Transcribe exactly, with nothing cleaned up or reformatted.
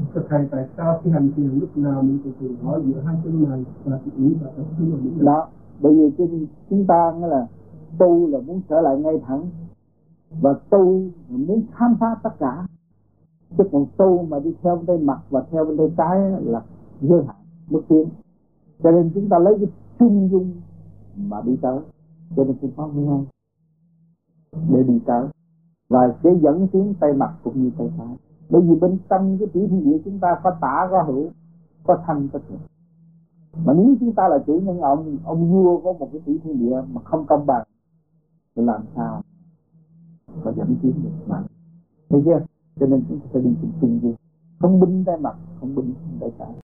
Thưa thầy, tại sao khi hành thiền lúc nào mình cũng thường hỏi giữa hai chân mày và chỉ và tập trung vào những đó? Bởi vì chúng ta nghĩa là tu là muốn trở lại ngay thẳng, và tu là muốn khám phá tất cả, chứ còn tu mà đi theo bên tay mặt và theo bên tay trái là giới hạn bất tiến. Cho nên chúng ta lấy cái trung dung mà đi tới, cho nên chúng ta ngay để đi tới và sẽ dẫn tiến tay mặt cũng như tay trái. Bởi vì bên trong cái tiểu thiên địa chúng ta có tả có hữu, có thanh có thiện. Mà nếu chúng ta là chủ nhân ông ông vua có một cái tiểu thiên địa mà không công bằng thì làm sao có dẫn tiến được mà, thấy chưa? Cho nên chúng ta phải đi chung chung, không binh tay mặt, không binh tay trái.